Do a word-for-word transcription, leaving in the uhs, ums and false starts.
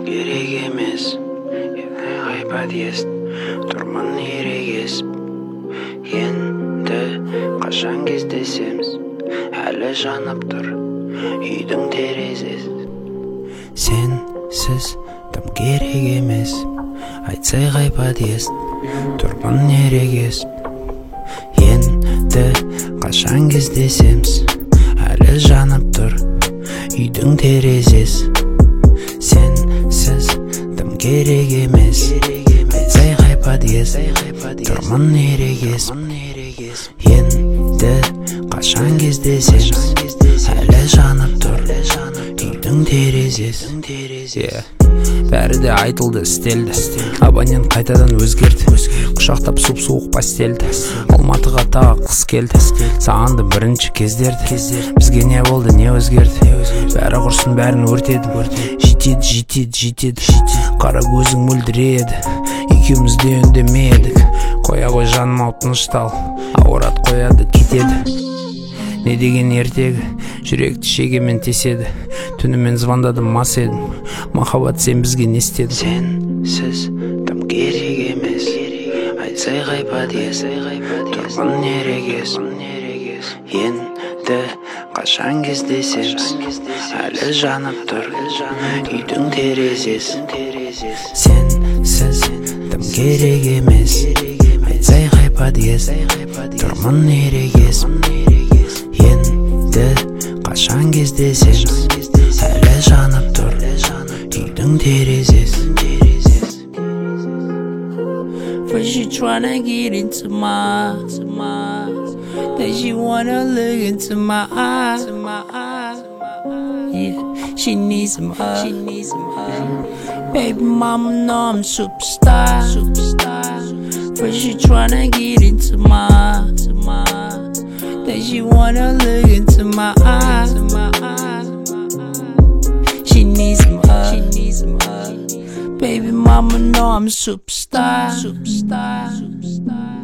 керек емес. Ай подъезд, тұрмын ерегесіп. Енді қашан кездесеміз, әлі жанып тұр үйдің терезесі. Сенсіз тым керек емес. Айтсай қай подъезд, тұрмын ерегесіп. Енді қашан кездесеміз, әлі жанып тұр үйдің терезесі. Сенсіз тым керек емес. Айтсай қай подъезд, тұрмын ерегесіп. Енді қашан кездесеміз, әлі жанып тұр үйдің терезесі. Бәрі де айтылды, істелді. Абонент қайтадан өзгерді. Құшақтап суп-суық постельді. Алматыға тағы қыс келді. Сағанды бірінші кездерді. Бізге не болды, не өзгерді? Бәрі құрсын, бәрін өртеді. Жетеді, жетеді, жетеді. Қара көзің мөлдіреді. Екеуміз де үндемедік. Қоя қой жаным ау, тыныштал. Ауырат қояды, кетеді. Не деген ертегі, жүректі шегемен теседі. Түнімен звондадым, мас едім. Махаббат, сен бізге не істедің? Сенсіз тым керек емес. Айтсай қай подъезд, тұрмын ерегесіп. Енді қашан кездесеміз, әлі жанып тұр үйдің терезесі. Сенсіз тым керек емес. Айтсай қай подъезд, тұрмын ерегесіп. Енді қашан кездесеміз, әлі жанып тұр үйдің терезесі. First she tryna get into my, then she wanna look into my eyes. Yeah, she needs some hug. She needs some hug. Baby mama know I'm superstar. Superstar. First she tryna get into my, then she wanna look into my eyes. She needs some hug. She needs some hug. Baby mama know I'm a superstar. Superstar. Superstar.